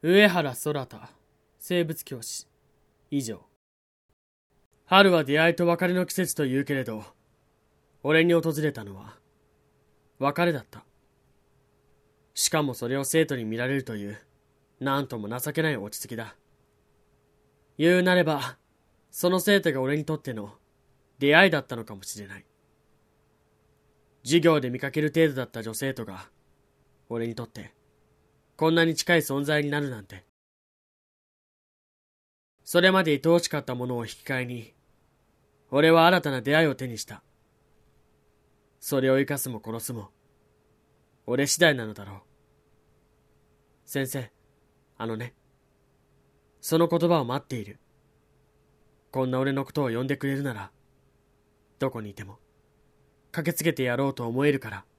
上原空太、生物教師。以上。春は出会いと別れの季節と言うけれど、俺に訪れたのは、別れだった。しかもそれを生徒に見られるという、なんとも情けない落ち着きだ。言うなれば、その生徒が俺にとっての出会いだったのかもしれない。授業で見かける程度だった女生徒が、俺にとって、こんなに近い存在になるなんて。それまで愛おしかったものを引き換えに、俺は新たな出会いを手にした。それを生かすも殺すも、俺次第なのだろう。先生、その言葉を待っている。こんな俺のことを呼んでくれるなら、どこにいても、駆けつけてやろうと思えるから。